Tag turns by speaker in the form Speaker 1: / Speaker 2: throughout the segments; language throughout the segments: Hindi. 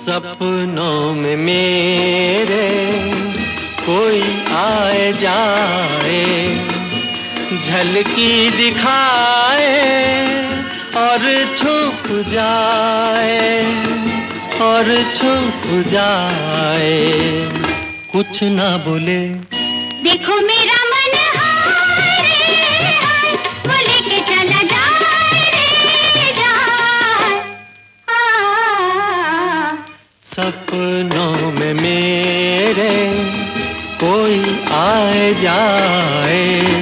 Speaker 1: सपनों में मेरे कोई आए जाए, झलकी दिखाए और छुप जाए, और छुप जाए, कुछ ना बोले।
Speaker 2: देखो मेरा मन हाय रे हाय, वो लेके चला जाए रे जाए।
Speaker 1: सपनों में मेरे कोई आए जाए।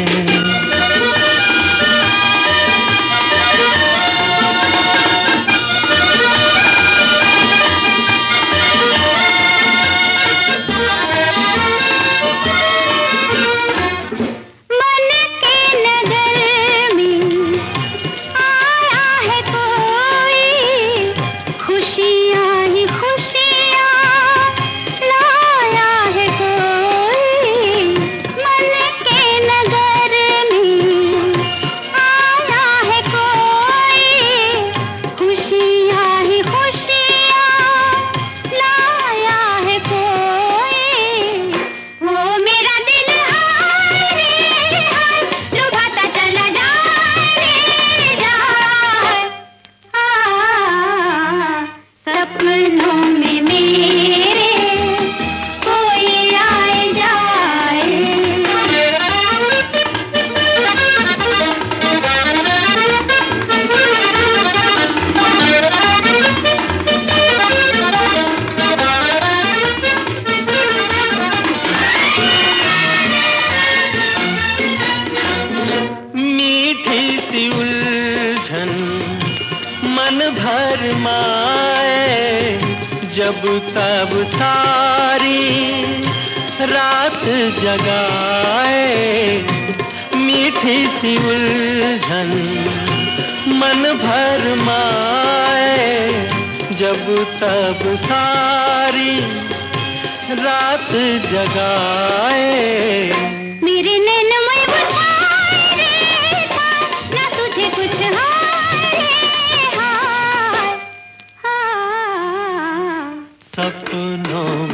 Speaker 1: सी उलझन मन भर माए, जब तब सारी रात जगाए। मीठी सी उलझन मन भर माए, जब तब सारी रात जगाए।
Speaker 2: मेरे नैन में बुझाए रे छाए, ना तुझे कुछ हाय रे हाय।
Speaker 1: सपनों